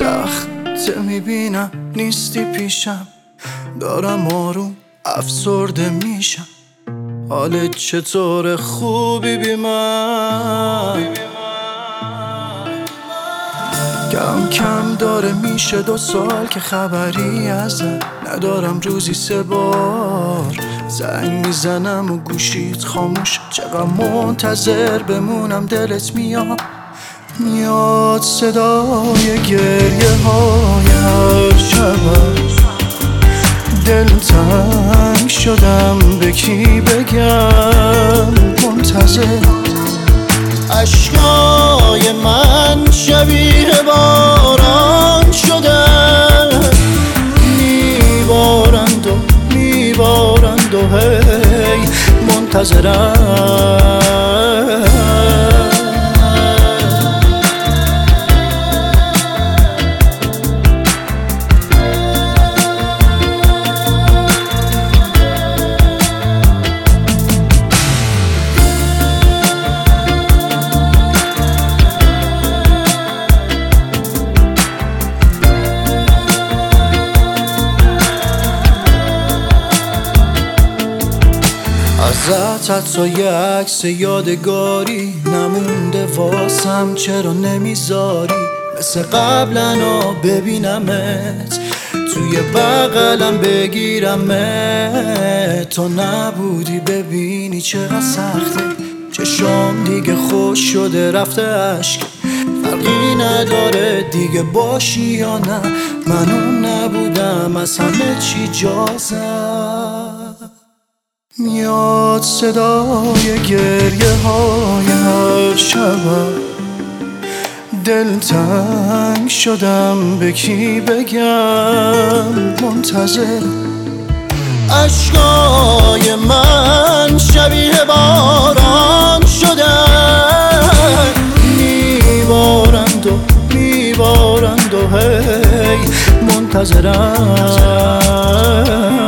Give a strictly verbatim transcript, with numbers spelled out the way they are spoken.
لخته میبینم نیستی پیشم، دارم آروم افسرده میشم. حالت چطور؟ خوبی بی من؟ کم کم داره میشه دو سال که خبری ازم ندارم. روزی سه بار زنگ میزنم و گوشیت خاموش. چقدر منتظر بمونم دلت میاد میاد صدای گریه های هر شب. دل تنگ شدم به کی بگم منتظر. عشقای من شبیه باران شدن، میبارند و میبارند و هی منتظرم. ازت حتی یه عکس یادگاری نمونده واسم، چرا نمیذاری مثل قبلنا ببینمت توی بغلم بگیرمت؟ تو نبودی ببینی چقدر سخته، چشام دیگه خوش شده رفته اشک. فرقی نداره دیگه باشی یا نه، من اون نبودم از همه چی جازم. میاد صدای گریه های هر شب. دل تنگ شدم به کی بگم منتظر. عشقای من شبیه باران شدن، میبارند و میبارند و هی منتظرم.